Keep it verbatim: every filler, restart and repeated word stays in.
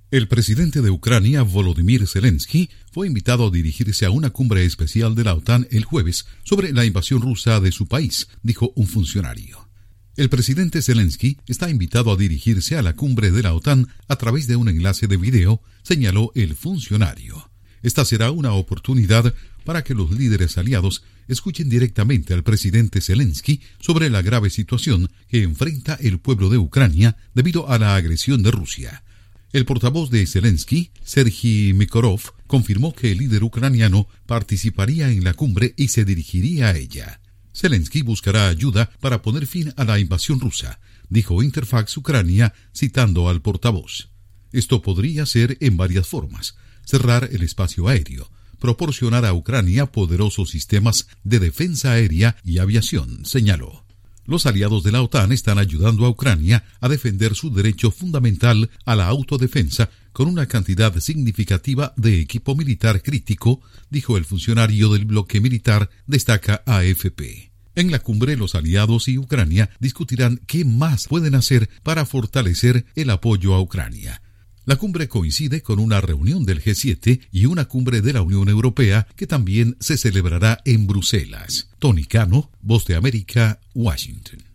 El presidente de Ucrania, Volodymyr Zelensky, fue invitado a dirigirse a una cumbre especial de la OTAN el jueves sobre la invasión rusa de su país, dijo un funcionario. El presidente Zelensky está invitado a dirigirse a la cumbre de la OTAN a través de un enlace de video, señaló el funcionario. Esta será una oportunidad para que los líderes aliados escuchen directamente al presidente Zelensky sobre la grave situación que enfrenta el pueblo de Ucrania debido a la agresión de Rusia. El portavoz de Zelensky, Sergei Mikorov, confirmó que el líder ucraniano participaría en la cumbre y se dirigiría a ella. Zelensky buscará ayuda para poner fin a la invasión rusa, dijo Interfax Ucrania, citando al portavoz. Esto podría ser en varias formas: cerrar el espacio aéreo, proporcionar a Ucrania poderosos sistemas de defensa aérea y aviación, señaló. Los aliados de la OTAN están ayudando a Ucrania a defender su derecho fundamental a la autodefensa con una cantidad significativa de equipo militar crítico, dijo el funcionario del bloque militar, destaca A F P. En la cumbre, los aliados y Ucrania discutirán qué más pueden hacer para fortalecer el apoyo a Ucrania. La cumbre coincide con una reunión del G siete y una cumbre de la Unión Europea que también se celebrará en Bruselas. Tony Cano, Voz de América, Washington.